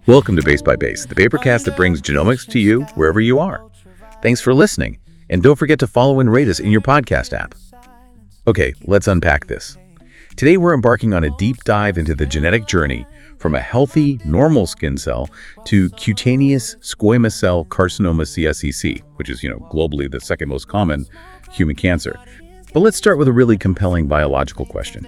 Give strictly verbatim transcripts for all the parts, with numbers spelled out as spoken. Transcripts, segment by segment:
Welcome to Base by Base, the papercast that brings genomics to you wherever you are. Thanks for listening, and don't forget to follow and rate us in your podcast app. Okay, let's unpack this. Today we're embarking on a deep dive into the genetic journey from a healthy, normal skin cell to cutaneous squamous cell carcinoma C S C C, which is, you know, globally the second most common human cancer. But let's start with a really compelling biological question.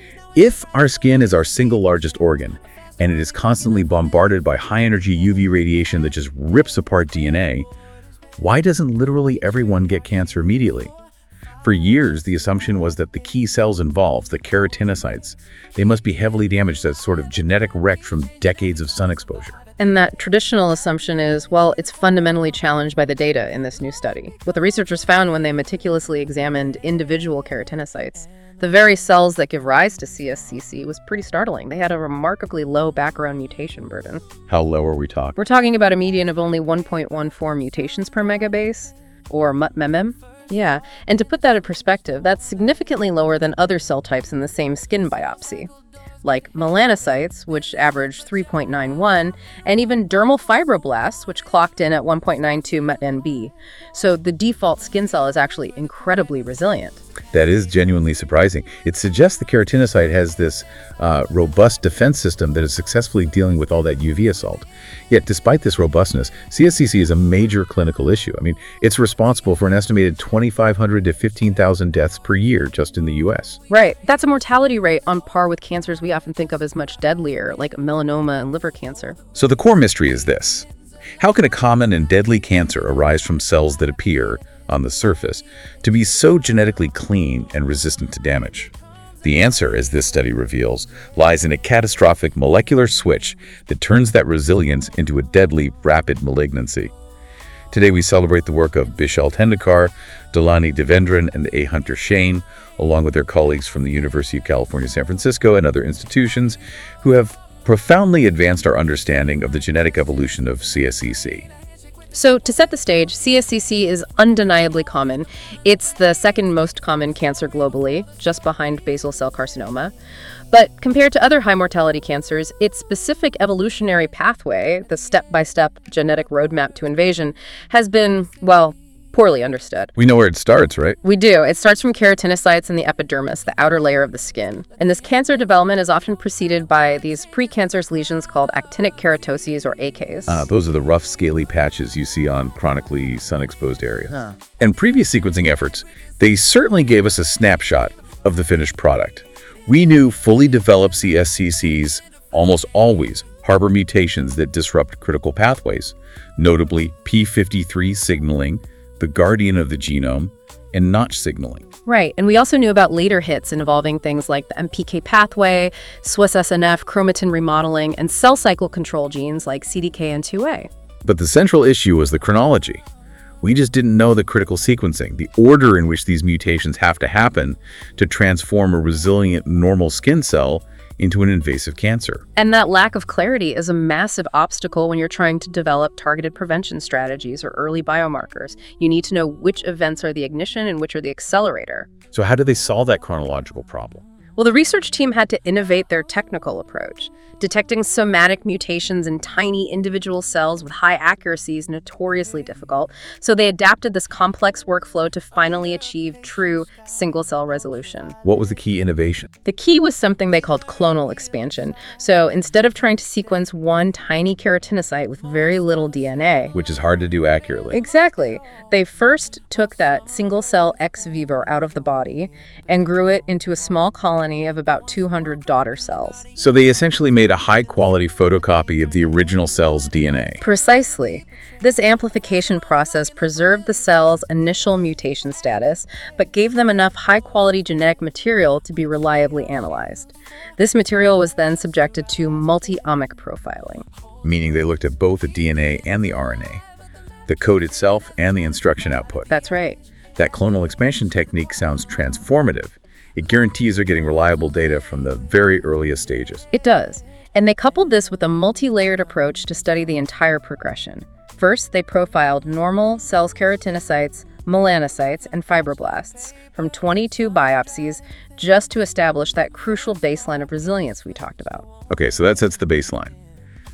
If our skin is our single largest organ, and it is constantly bombarded by high-energy U V radiation that just rips apart D N A, why doesn't literally everyone get cancer immediately? For years, the assumption was that the key cells involved, the keratinocytes, they must be heavily damaged as sort of genetic wreck from decades of sun exposure. And that traditional assumption is, well, it's fundamentally challenged by the data in this new study. What the researchers found when they meticulously examined individual keratinocytes, the very cells that give rise to C S C C, was pretty startling. They had a remarkably low background mutation burden. How low are we talking? We're talking about a median of only one point one four mutations per megabase, or M U T M M. Yeah, and to put that in perspective, that's significantly lower than other cell types in the same skin biopsy, like melanocytes, which averaged three point nine one, and even dermal fibroblasts, which clocked in at one point nine two M U T N B. So the default skin cell is actually incredibly resilient. That is genuinely surprising. It suggests the keratinocyte has this uh, robust defense system that is successfully dealing with all that U V assault. Yet, despite this robustness, C S C C is a major clinical issue. I mean, it's responsible for an estimated twenty-five hundred to fifteen thousand deaths per year just in the U S. Right. That's a mortality rate on par with cancers we often think of as much deadlier, like melanoma and liver cancer. So the core mystery is this. How can a common and deadly cancer arise from cells that appear on the surface to be so genetically clean and resistant to damage? The answer, as this study reveals, lies in a catastrophic molecular switch that turns that resilience into a deadly, rapid malignancy. Today we celebrate the work of Bishal Tendulkar, Dulani Devendran, and A. Hunter Shane, along with their colleagues from the University of California, San Francisco, and other institutions who have profoundly advanced our understanding of the genetic evolution of C S C C. So to set the stage, C S C C is undeniably common. It's the second most common cancer globally, just behind basal cell carcinoma. But compared to other high mortality cancers, its specific evolutionary pathway, the step-by-step genetic roadmap to invasion, has been, well, poorly understood. We know where it starts, right? We do. It starts from keratinocytes in the epidermis, the outer layer of the skin. And this cancer development is often preceded by these precancerous lesions called actinic keratoses, or A Ks. Uh, those are the rough, scaly patches you see on chronically sun-exposed areas. Huh. And previous sequencing efforts, they certainly gave us a snapshot of the finished product. We knew fully developed C S C Cs almost always harbor mutations that disrupt critical pathways, notably P fifty-three signaling, the guardian of the genome, and Notch signaling. Right, and we also knew about later hits involving things like the M P K pathway, Swiss S N F, chromatin remodeling, and cell cycle control genes like C D K N two A. But the central issue was the chronology. We just didn't know the critical sequencing, the order in which these mutations have to happen to transform a resilient normal skin cell into an invasive cancer. And that lack of clarity is a massive obstacle when you're trying to develop targeted prevention strategies or early biomarkers. You need to know which events are the ignition and which are the accelerator. So how do they solve that chronological problem? Well, the research team had to innovate their technical approach. Detecting somatic mutations in tiny individual cells with high accuracy is notoriously difficult, so they adapted this complex workflow to finally achieve true single-cell resolution. What was the key innovation? The key was something they called clonal expansion. So instead of trying to sequence one tiny keratinocyte with very little D N A, Which is hard to do accurately. Exactly. They first took that single-cell ex vivo out of the body and grew it into a small colony of about two hundred daughter cells. So they essentially made a high-quality photocopy of the original cell's D N A. Precisely. This amplification process preserved the cell's initial mutation status, but gave them enough high-quality genetic material to be reliably analyzed. This material was then subjected to multi-omic profiling. Meaning they looked at both the D N A and the R N A, the code itself and the instruction output. That's right. That clonal expansion technique sounds transformative. It guarantees they're getting reliable data from the very earliest stages. It does. And they coupled this with a multi-layered approach to study the entire progression. First, they profiled normal cells keratinocytes, melanocytes, and fibroblasts from twenty-two biopsies just to establish that crucial baseline of resilience we talked about. Okay, so that sets the baseline.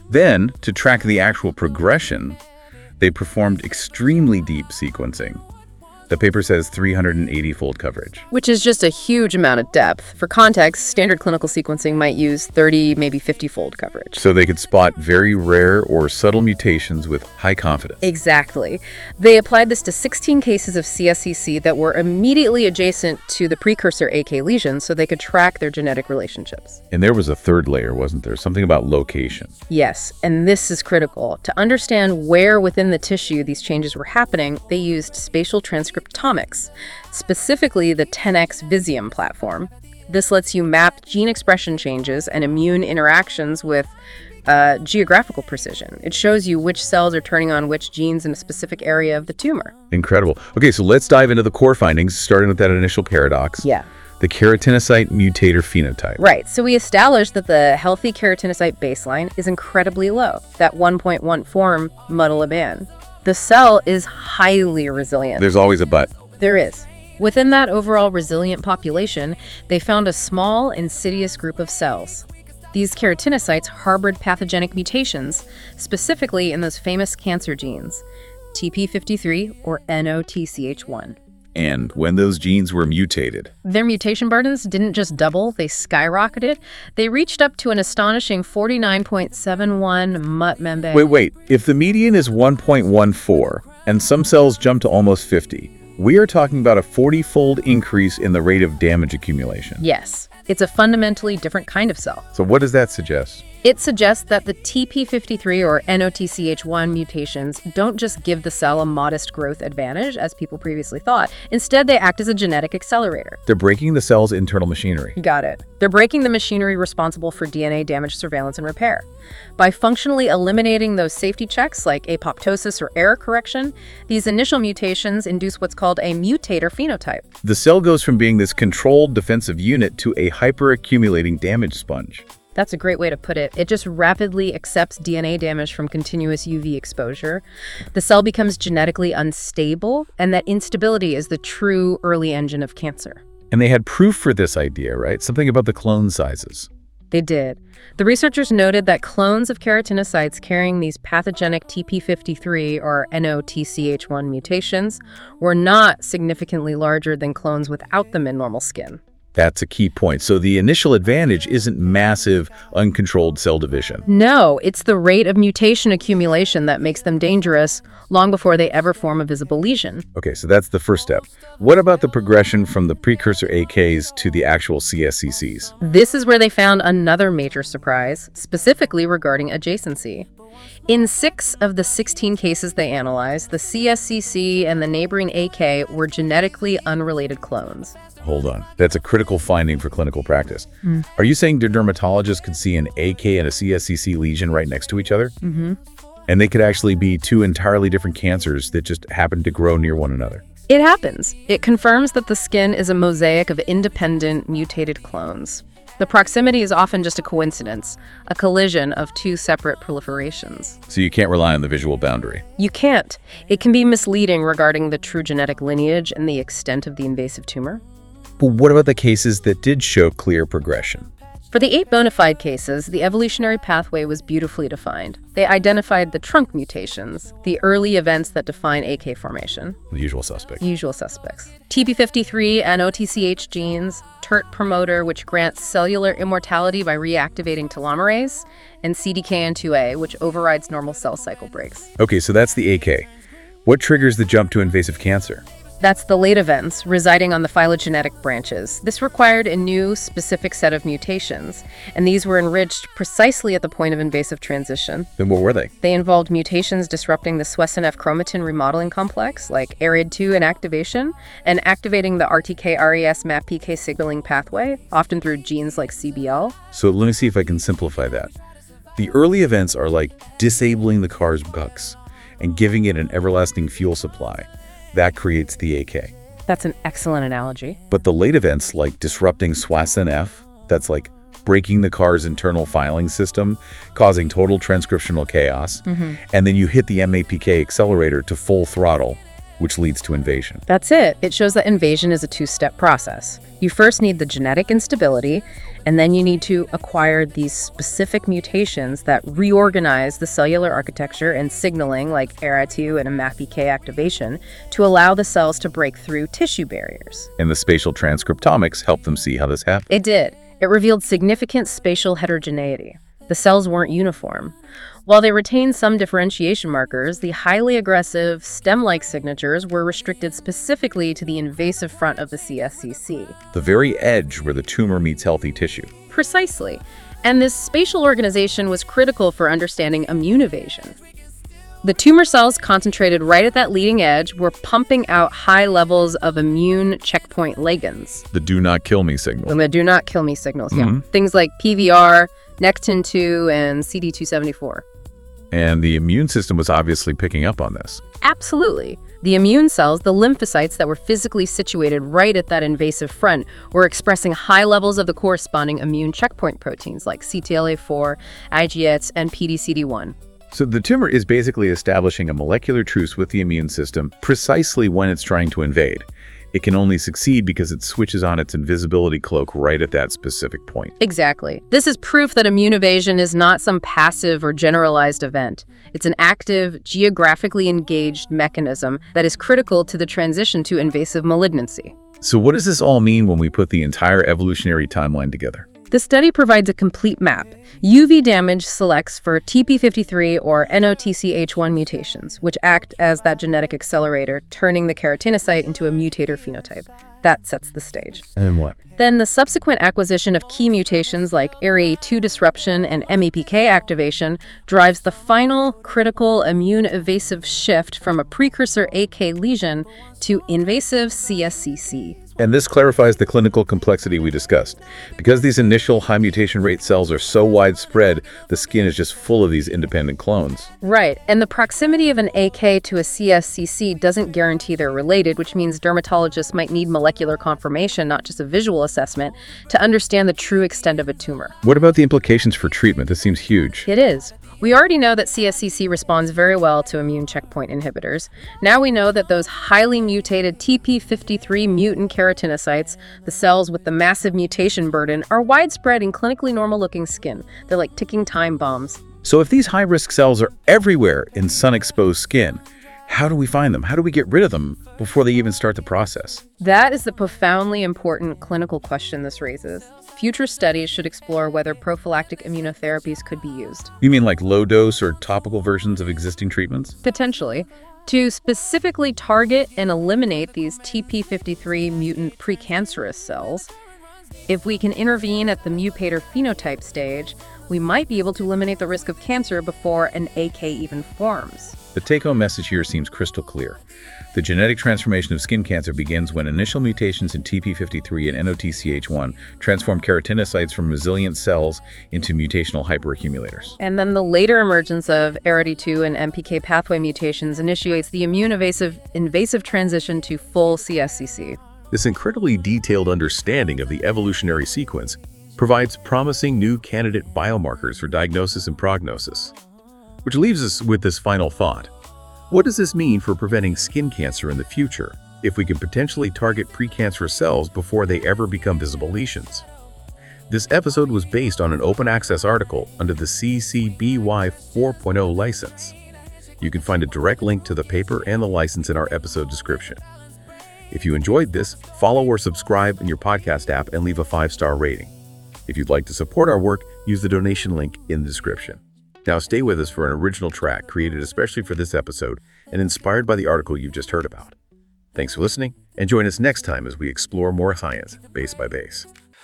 Then, to track the actual progression, they performed extremely deep sequencing. The paper says three hundred eighty fold coverage. Which is just a huge amount of depth. For context, standard clinical sequencing might use thirty, maybe fifty fold coverage. So they could spot very rare or subtle mutations with high confidence. Exactly. They applied this to sixteen cases of C S C C that were immediately adjacent to the precursor A K lesions so they could track their genetic relationships. And there was a third layer, wasn't there? Something about location. Yes, and this is critical. To understand where within the tissue these changes were happening, they used spatial transcriptomics, specifically the ten X Visium platform. This lets you map gene expression changes and immune interactions with uh, geographical precision. It shows you which cells are turning on which genes in a specific area of the tumor. Incredible. Okay, so let's dive into the core findings, starting with that initial paradox. Yeah. The keratinocyte mutator phenotype. Right, so we established that the healthy keratinocyte baseline is incredibly low, that one point one four Muttleben. The cell is highly resilient. There's always a but. There is. Within that overall resilient population, they found a small, insidious group of cells. These keratinocytes harbored pathogenic mutations, specifically in those famous cancer genes, T P fifty-three or N O T C H one. And when those genes were mutated, their mutation burdens didn't just double, they skyrocketed. They reached up to an astonishing forty-nine point seven one Muttleben. Wait, wait. If the median is one point one four and some cells jump to almost fifty, we are talking about a forty-fold increase in the rate of damage accumulation. Yes. It's a fundamentally different kind of cell. So what does that suggest? It suggests that the T P fifty-three or N O T C H one mutations don't just give the cell a modest growth advantage, as people previously thought. Instead, they act as a genetic accelerator. They're breaking the cell's internal machinery. Got it. They're breaking the machinery responsible for D N A damage surveillance and repair. By functionally eliminating those safety checks like apoptosis or error correction, these initial mutations induce what's called a mutator phenotype. The cell goes from being this controlled defensive unit to a hyper-accumulating damage sponge. That's a great way to put it. It just rapidly accepts D N A damage from continuous U V exposure. The cell becomes genetically unstable, and that instability is the true early engine of cancer. And they had proof for this idea, right? Something about the clone sizes. They did. The researchers noted that clones of keratinocytes carrying these pathogenic T P fifty-three or N O T C H one mutations were not significantly larger than clones without them in normal skin. That's a key point. So the initial advantage isn't massive, uncontrolled cell division. No, it's the rate of mutation accumulation that makes them dangerous long before they ever form a visible lesion. Okay, so that's the first step. What about the progression from the precursor A Ks to the actual C S C Cs? This is where they found another major surprise, specifically regarding adjacency. In six of the sixteen cases they analyzed, the C S C C and the neighboring A K were genetically unrelated clones. Hold on. That's a critical finding for clinical practice. Mm. Are you saying the dermatologist could see an A K and a C S C C lesion right next to each other? Mm-hmm. And they could actually be two entirely different cancers that just happen to grow near one another? It happens. It confirms that the skin is a mosaic of independent, mutated clones. The proximity is often just a coincidence, a collision of two separate proliferations. So you can't rely on the visual boundary. You can't. It can be misleading regarding the true genetic lineage and the extent of the invasive tumor. But what about the cases that did show clear progression? For the eight bona fide cases, the evolutionary pathway was beautifully defined. They identified the trunk mutations, the early events that define A K formation. The usual suspects. Usual suspects. T P fifty-three and O T C H genes, T E R T promoter, which grants cellular immortality by reactivating telomerase, and C D K N two A, which overrides normal cell cycle breaks. Okay, so that's the A K. What triggers the jump to invasive cancer? That's the late events residing on the phylogenetic branches. This required a new, specific set of mutations, and these were enriched precisely at the point of invasive transition. Then what were they? They involved mutations disrupting the S W E S N F chromatin remodeling complex, like A R I D two inactivation, and activating the R T K R E S M A P P K signaling pathway, often through genes like C B L. So let me see if I can simplify that. The early events are like disabling the car's guts and giving it an everlasting fuel supply. That creates the A K. That's an excellent analogy. But the late events, like disrupting S W E S N F, that's like breaking the car's internal filing system, causing total transcriptional chaos, Mm-hmm. and then you hit the M A P K accelerator to full throttle, which leads to invasion. That's it. It shows that invasion is a two-step process. You first need the genetic instability, and then you need to acquire these specific mutations that reorganize the cellular architecture and signaling like A R A two and M A P K activation to allow the cells to break through tissue barriers. And the spatial transcriptomics helped them see how this happened. It did. It revealed significant spatial heterogeneity. The cells weren't uniform. While they retained some differentiation markers, the highly aggressive stem-like signatures were restricted specifically to the invasive front of the C S C C. The very edge where the tumor meets healthy tissue. Precisely. And this spatial organization was critical for understanding immune evasion. The tumor cells concentrated right at that leading edge were pumping out high levels of immune checkpoint ligands. The do not kill me signal. And the do not kill me signals, Mm-hmm. yeah. Things like P V R, Nectin two, and C D two seventy-four. And the immune system was obviously picking up on this. Absolutely. The immune cells, the lymphocytes that were physically situated right at that invasive front, were expressing high levels of the corresponding immune checkpoint proteins like C T L A four, I G X, and P D C D one. So the tumor is basically establishing a molecular truce with the immune system precisely when it's trying to invade. It can only succeed because it switches on its invisibility cloak right at that specific point. Exactly. This is proof that immune evasion is not some passive or generalized event. It's an active, geographically engaged mechanism that is critical to the transition to invasive malignancy. So what does this all mean when we put the entire evolutionary timeline together? The study provides a complete map. U V damage selects for T P fifty-three or N O T C H one mutations, which act as that genetic accelerator, turning the keratinocyte into a mutator phenotype. That sets the stage. And what? Then the subsequent acquisition of key mutations like A R A two disruption and M A P K activation drives the final critical immune evasive shift from a precursor A K lesion to invasive C S C C. And this clarifies the clinical complexity we discussed. Because these initial high mutation rate cells are so widespread, the skin is just full of these independent clones. Right, and the proximity of an A K to a C S C C doesn't guarantee they're related, which means dermatologists might need molecular confirmation, not just a visual assessment, to understand the true extent of a tumor. What about the implications for treatment? This seems huge. It is. We already know that C S C C responds very well to immune checkpoint inhibitors. Now we know that those highly mutated T P fifty-three mutant keratinocytes, the cells with the massive mutation burden, are widespread in clinically normal-looking skin. They're like ticking time bombs. So if these high-risk cells are everywhere in sun-exposed skin, how do we find them? How do we get rid of them before they even start the process? That is the profoundly important clinical question this raises. Future studies should explore whether prophylactic immunotherapies could be used. You mean like low-dose or topical versions of existing treatments? Potentially, to specifically target and eliminate these T P fifty-three mutant precancerous cells. If we can intervene at the mutator phenotype stage, we might be able to eliminate the risk of cancer before an A K even forms. The take-home message here seems crystal clear. The genetic transformation of skin cancer begins when initial mutations in T P fifty-three and N O T C H one transform keratinocytes from resilient cells into mutational hyperaccumulators. And then the later emergence of A R A two and M P K pathway mutations initiates the immune evasive, invasive transition to full C S C C. This incredibly detailed understanding of the evolutionary sequence provides promising new candidate biomarkers for diagnosis and prognosis. Which leaves us with this final thought. What does this mean for preventing skin cancer in the future if we can potentially target precancerous cells before they ever become visible lesions? This episode was based on an open access article under the C C B Y four point oh license. You can find a direct link to the paper and the license in our episode description. If you enjoyed this, follow or subscribe in your podcast app and leave a five-star rating. If you'd like to support our work, use the donation link in the description. Now stay with us for an original track created especially for this episode and inspired by the article you've just heard about. Thanks for listening, and join us next time as we explore more science, base by base.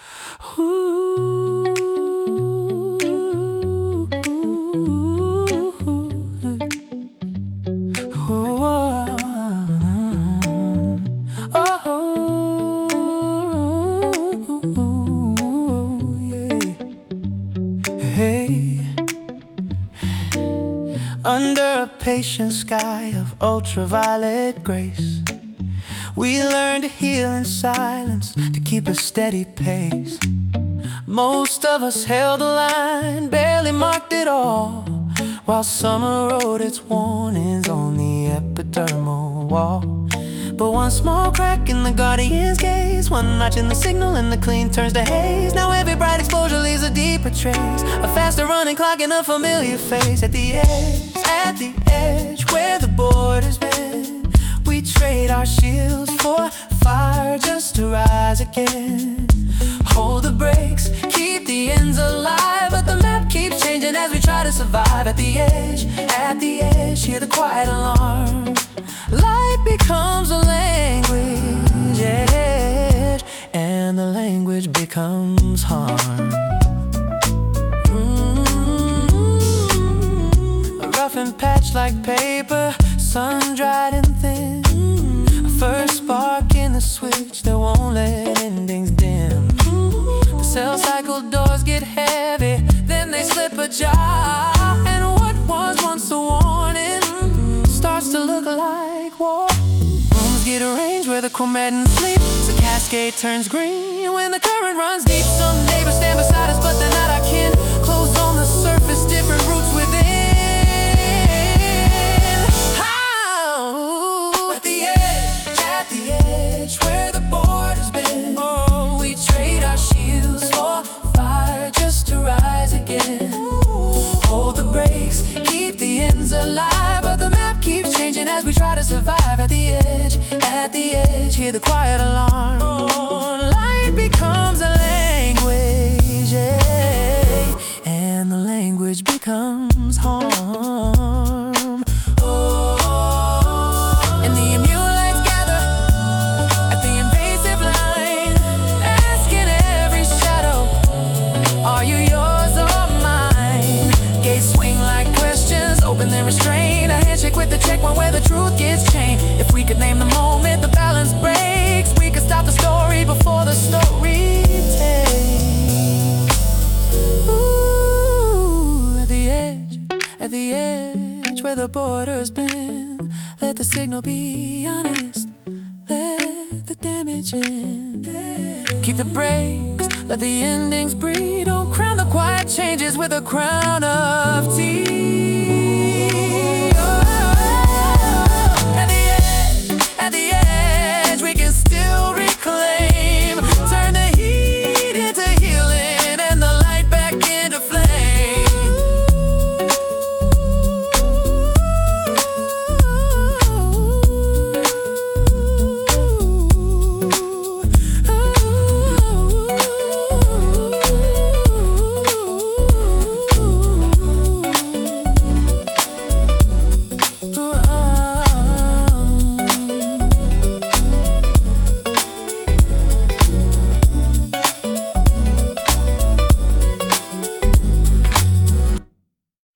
Under a patient sky of ultraviolet grace, we learn to heal in silence, to keep a steady pace. Most of us held the line, barely marked it all, while summer wrote its warnings on the epidermal wall. But one small crack in the Guardian's gaze, one notch in the signal and the clean turns to haze. Now every bright exposure leaves a deeper trace, a faster running clock and a familiar face. At the edge, at the edge, where the border's been, we trade our shields for fire just to rise again. Hold the brakes, keep the ends alive, but the map keeps changing as we try to survive. At the edge, at the edge, hear the quiet alarm. Light becomes a language, edge, and the language becomes harm. Mm-hmm. Rough and patched like paper, sun-dried and thin. A first spark in the switch that won't let endings dim. The cell cycle doors get heavy, then they slip ajar, and what was once a warning starts to look like war. Rooms get arranged where the chromatin sleeps, the cascade turns green when the current runs deep. Some neighbors stand beside us, but they're not our kin. Closed on the surface, different roots within. How? At the edge, at the edge, where the border's been, oh, we trade our shields for fire just to rise again. Hold the brakes, keep the ends alive, but the map keeps changing as we try to survive. At the edge, at the edge, hear the quiet alarm. Oh, light becomes a language, yeah, and the language becomes harm. Oh, and the immune lights gather at the invasive line, asking every shadow, are you yours or mine? Gates swing like questions, open then restrain. A handshake with the checkpoint where the truth gets chained. If we could name the moment the balance breaks, we could stop the story before the story takes. Ooh, at the edge, at the edge, where the border's been, let the signal be honest, let the damage in. Keep the brakes, let the endings breathe. Don't crown the quiet changes with a crown of tears.